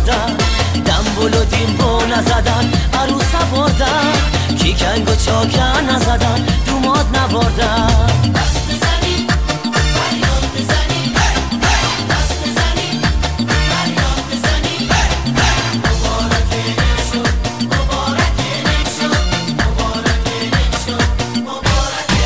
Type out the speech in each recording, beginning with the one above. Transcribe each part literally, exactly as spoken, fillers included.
نبردن، دنبول و دیمبو نزدن، عروس آوردن، کیکنگ و چاکن نزدن، دوماد نبردن. دست بزنی فریاد بزنی، دست بزنی فریاد بزنی. مبارک نک شد، مبارک نک شد، مبارک نک شد، مبارک.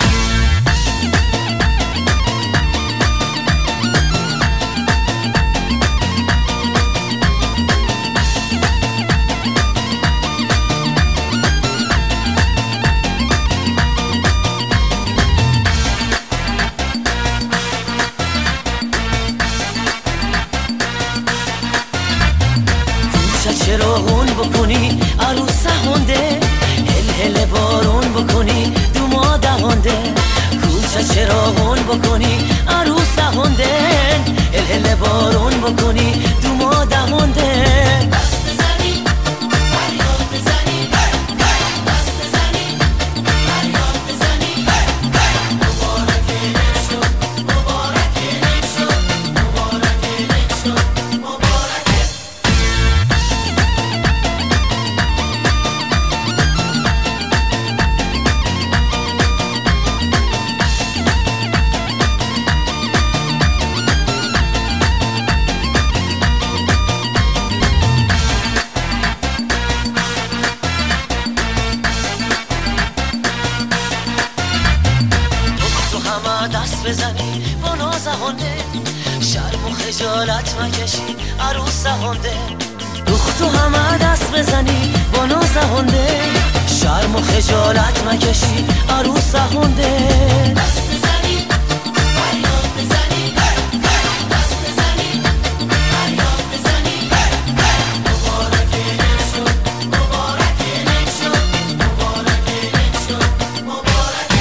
چرا هون بکنی عروس هنده، هل هل بارون بکنی دوما دهنده. کوچه چرا هون بکنی عروس هنده، هل هل بارون بکنی دوما دهنده. دست بزنی فریاد بزنی، دست بزنی فریاد بزنی. مبارک نک شد، مبارک نک شد، مبارک نک شد، مبارک. دست بزنی با نازهانده، شرم و خجالت مکشی عروس هنده. دختو همه دست بزنی با نازهانده، شرم و خجالت مکشی عروس هنده. دست بزنی فریاد بزنی، دست بزنی فریاد بزنی. مبارک نک شد، مبارک نک شد، مبارک نک شد، مبارک.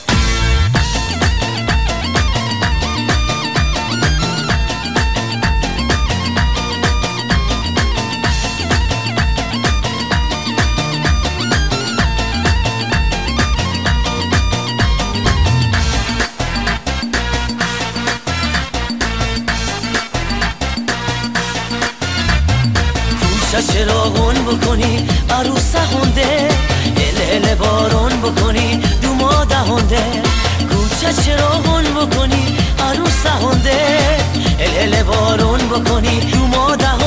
کوچه چرا هون بکنی عروس هنده، هل هل بارون بکنی دوما دهنده. کوچه چرا هون بکنی عروس هنده، هل هل بارون بکنی دوما دهنده.